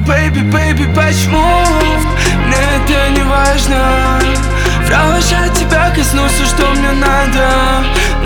Baby, baby, почему мне это не важно? Провожать тебя, коснуться, что мне надо.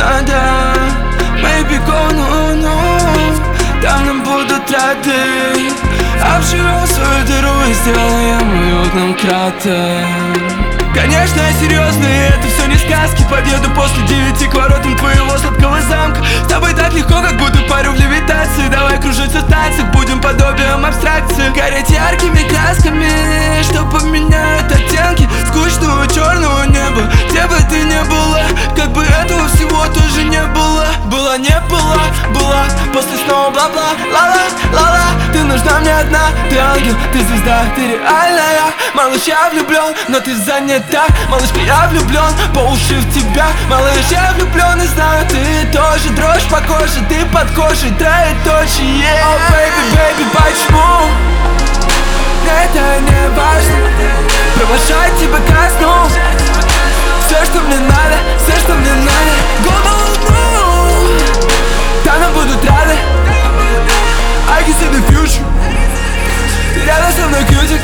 Maybe go, no, там нам будут рады. Обживем свою дыру и сделаем уютным кратер. Конечно, я серьезно, и это все не сказки. Подъеду после 9 к воротам твоего сладкого замка. С тобой так легко, как будто парю в левитации. Давай кружиться в танцах, будем подобием абстракции. Гореть яркими красками, что поменяют оттенки скучного черного неба. Где бы ты ни была, как бы этого всего тоже не было. Была, не была, была, после снова бла-бла, ла-ла. Ты нужна мне одна, ты ангел, ты звезда, ты реальная. Малыш, я влюблен, но ты занята. Малышка, я влюблен, по уши в тебя. Малыш, я влюблен и знаю, ты тоже. Дрожь по коже, ты под кожей, троеточие. Oh baby, baby, почему мне это не важно? Провожать тебя ко сну. Все, что мне надо, все, что мне надо. Go, no, там нам будут рады. I can see the future. Ты рядом со мной, кьютик.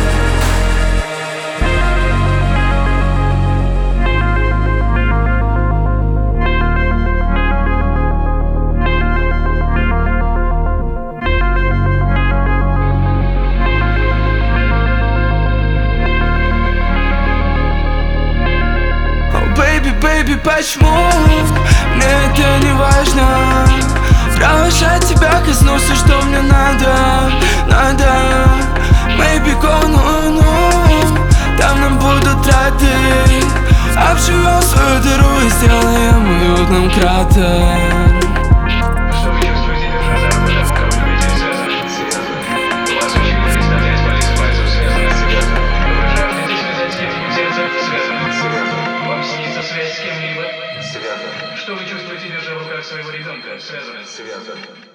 Baby, почему мне это не важно? Провожать тебя, коснуться, что мне надо. Maybe go, no, там нам будут рады. Обживем свою дыру и сделаем уютным кратер. Что вы чувствуете, держа за руку, как вы любите связаны? У вас учили представлять полис пальцев, связанных с ребятом. Вы жаждете связать с кем-нибудь сердце, связанных с ребятом. Вам снится связь с кем-либо? Связано. Что вы чувствуете, держа в руках своего ребенка, связанных? Связано.